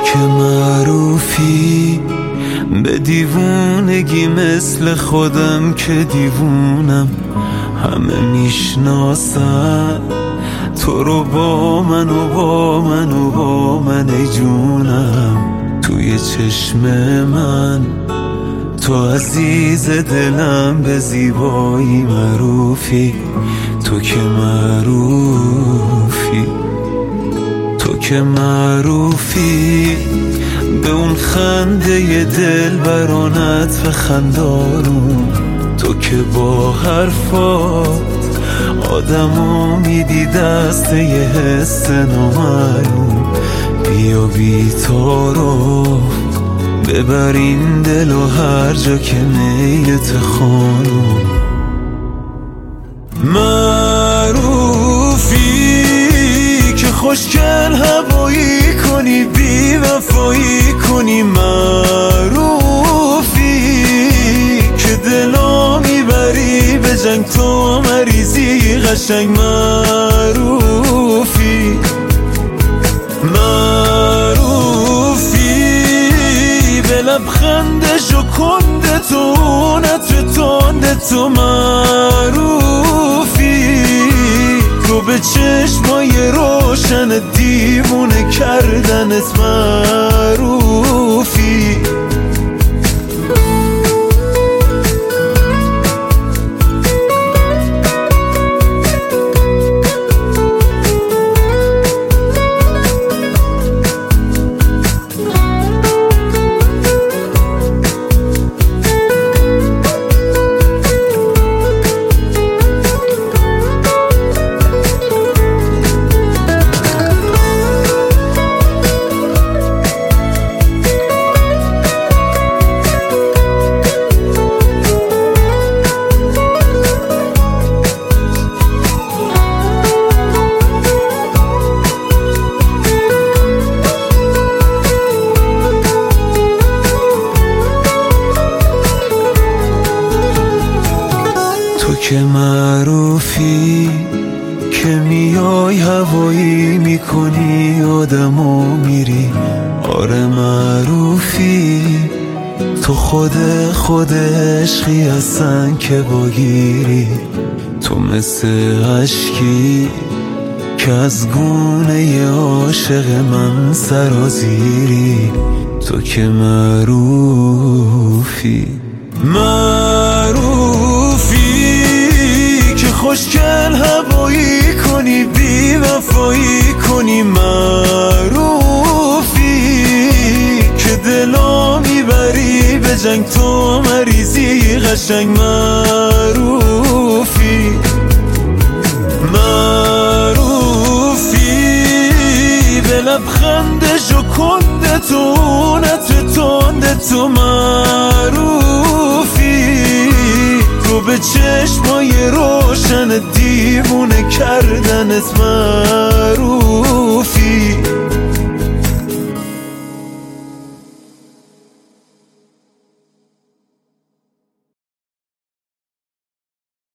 که معروفی به دیوونگی مثل خودم که دیوونم، همه میشناسن تو رو با من و با من و با من ای جونم. توی چشم من تو عزیز دلم، به زیبایی معروفی، تو که معروفی، تو که معروفی به اون خنده دلبرانت و خندارون، تو که با حرفات آدمو میدی دست یه حس نامعلوم. بیا بی تعارف ببر این دل و هر جا که میلت خانم. معروفی که خوشگل هوایی کنی، بی وفایی کنی، معروفی که دلا میبری به جنگ، تو مریضی قشنگ، معروفی، معروفی به لبخند شکنده تو، نطر تنده تو، معروفی تو به چشمای روشن دیوونه کردنت، معروفی. تو که معروفی که میای هوایی میکنی آدمو میری، آره معروفی تو خود عشقی هستن که باگیری، تو مثل عشقی که از گونه عاشق من سرازیری، تو که معروفی، معروفی که خوشگل هوایی کنی، بی وفایی کنی، معروفی که دلا میبری به جنگ، تو مریضی قشنگ، معروفی، معروفی به لبخند شکنده تو، نطر تنده تو، معروفی تو به چشمای روشن دیوونه کردنت، معروف.